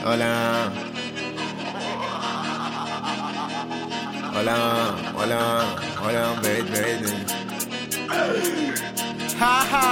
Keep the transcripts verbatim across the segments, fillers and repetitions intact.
Hola. Hola, hola, hola, baby, baby. Ha ha.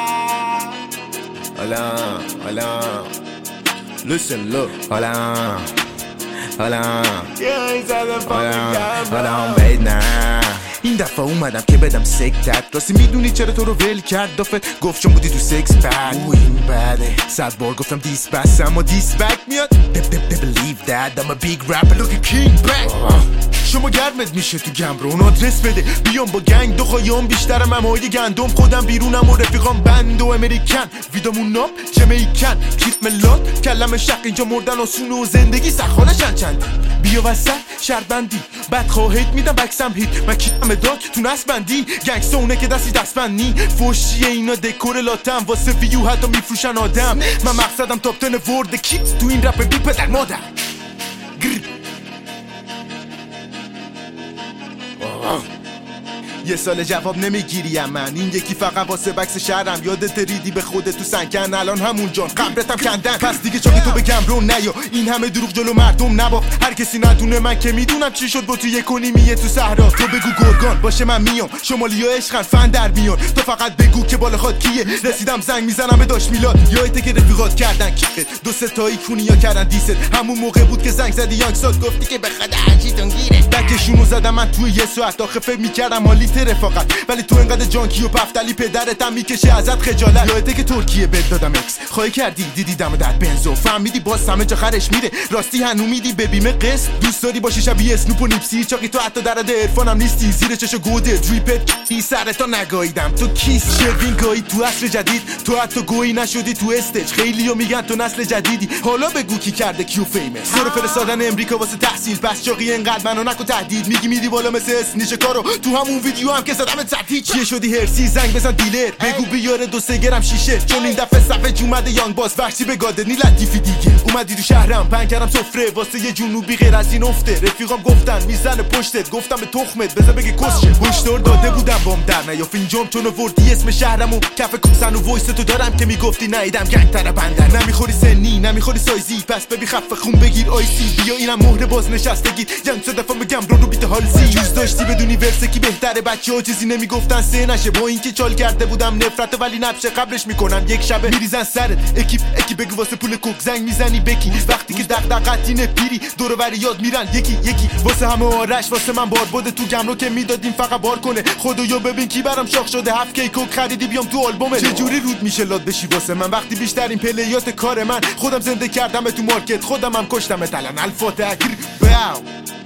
Hola, hola. Listen, look. Hola, hola. Hola, hola, baby. این دفعه اومدم که بدم سکتت راستی میدونی چرا تو رو ول کرد دافه گفت چون بودی تو سکس پک او این بده صد بار گفتم دیس بس اما دیس بک میاد They believe that I'm a big rapper look at king back شما گرمت میشه تو گمرو اون آدرس بده بیام با گنگ دو خوایم بیشترم امایی گندم خودم بیرونم و رفیقام بند و امریکن ویدامون ناب جمیکن کیت ملات کلم شق اینجا مردن آسونه و زندگی سخانه چند چند بیا وسط شرط بندی بعد خواهید میدم بکسم هیت من کیتم داک تو نصب بندی گنگستا اونه که دستی دست بندی فوشیه اینا دکور لاتم واسه ویو حتی میفروشن آدم من مقصدم تاپ تن ورد کیت تو این رپ بی پدر مادر یه سال جواب نمیگیریم من این یکی فقط واسه بکس شهرم یادت ریدی به خودت تو سنکن الان همون جان قبرتم کندن پس دیگه چاکی تو بگم رو نیا این همه دروغ جلو مردم نباخت هر کسی ندونه من که میدونم چی شد با تو یک و نیمیه تو صحرا تو بگو گرگان باشه من میام شمالی ها عشقن فن در میان تو فقط بگو که بالا خود کیه رسیدم زنگ میزنم به داش میلاد یادته که رفیقات کردن کیه دو سه تایی کونیا کردن دیست همون موقع بود که زنگ زدی یانگ ساد گفتی که به خدا عجیتون گیره بکشونو زدم من توی یه ساعت آخه فکر میکردم حالی رفاقت ولی تو انقدر جانکی و پفتلی پدرتم میکشه ازت خجالت یادته که ترکیه بد دادم اکس خواهی کردی دیدی دم در بنزو فهمیدی باز همه جا خرش میره راستی هنو میدی به بیمه قسط دوست داری باشی شبیه اسنوپ و نیپسی چاقی تو حتی درد عرفانم نیستی زیر چشو گوده دریپت ای سرتا نگاییدم تو کیس شروین گایی تو عصر جدید تو حتی گویی نشدی تو استیج خیلیو میگن تو نسل جدیدی حالا بگو کی کرده کیو فیمس سر فرستادن امریکا واسه تحصیل بس چاقی انقدر منو نکو تهدید میگی میدی بالا مثل اسنیش کارو تو همون ویدیو هم که زدم تحتیج چیه شدی هرسی زنگ بزن دیلر بگو بیاره دو سه گرم شیشه چون این دفعه صفحه اومده یانگ باس وحشی به گادنی لطیفی دیگه اومدی تو شهرم پنگ کردم سفره واسه یه جنوبی غیر از این افته رفیقام گفتن میزنه پشتت گفتم به تخمت بذار بگه کسشه هشدار داده بودم بام در نیا فینجام چون وردی اسم شهرمو کف کوسن و وایس تو دارم که میگفتی نیدم گنگ تر بندر نمیخوری سنی نمیخوری سایزی پس ببی خفه خون بگیر آیسی بیا اینم مهر بازنشستگی یانگ صد دفعه میگم رو رو بیت هالزی جوز داشتی بدونی ورسه کی بهتره بچه‌ها چیزی نمیگفتن سه نشه با اینکه چال کرده بودم نفرت ولی نبشه قبلش میکنم یک شبه میریزن سرت اکیپ اکی بگو واسه پول کوک زنگ میزنی بکی وقتی که دغدغه‌تین پیری دور و بر یاد میرن یکی یکی واسه همه آرش واسه من بار بوده تو گمرو که میدادیم فقط بار کنه خدایا ببین کی برام شاخ شده هفت کی کوک خریدی بیام تو آلبومه چه جوری رود میشه لاد بشی واسه من وقتی بیشترین پلیات کار من خودم زنده کردم تو مارکت خودم هم کشتم الان الفاتحه باو